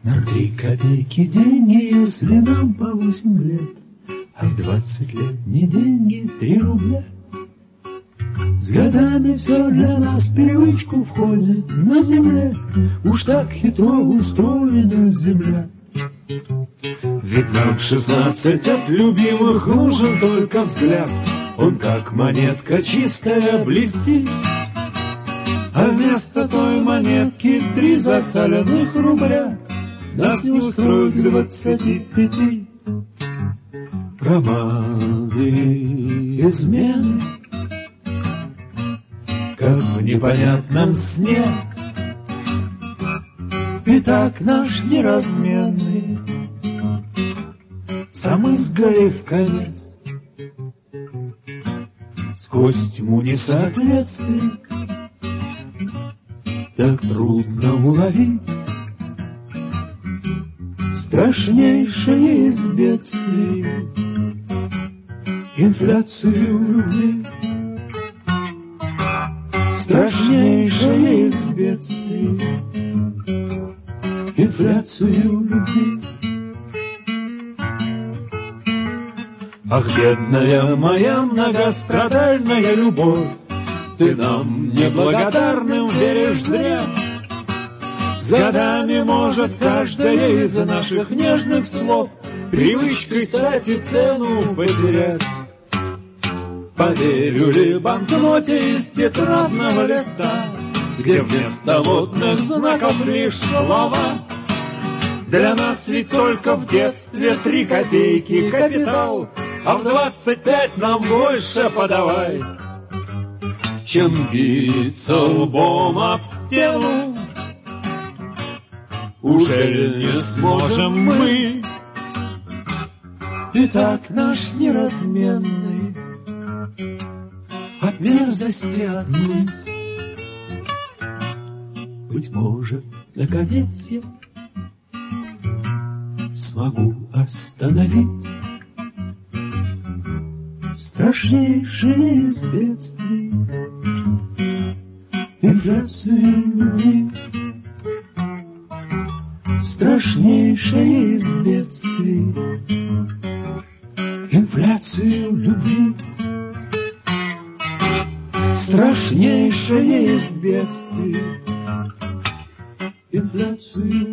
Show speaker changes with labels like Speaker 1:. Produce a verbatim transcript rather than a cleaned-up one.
Speaker 1: На три копейки деньги, если нам по восемь лет, а в двадцать лет не деньги, три рубля. С годами все для нас в привычку входит на земле, уж так хитро устроена земля. Ведь нам шестнадцать от любимых нужен только взгляд, он как монетка чистая блестит. А вместо той монетки три засаленных рубля нас не устроит к двадцати пяти. Романы, измены, как в непонятном сне, пятак наш неразменный, сам изгорев в конец. Сквозь тьму несоответствий так трудно уловить страшнейшее из бедствий — инфляцию любви. Страшнейшее из бедствий — инфляцию любви. Ах, бедная моя многострадальная любовь, ты нам неблагодарным веришь зря. С годами может каждое из наших нежных слов привычкой стать и цену потерять. Поверю ли банкноте из тетрадного листа, где вместо модных знаков лишь слова? Для нас ведь только в детстве три копейки капитал, а в двадцать пять нам больше подавай. Чем биться лбом об стену, уже не сможем мы. Итак, наш неразменный от мерзости одной, быть может, наконец я смогу остановить страшнейшее из бедствий — инфляцию любви. Страшнейшее из бедствий — инфляцию любви. Страшнейшее из бедствий — инфляцию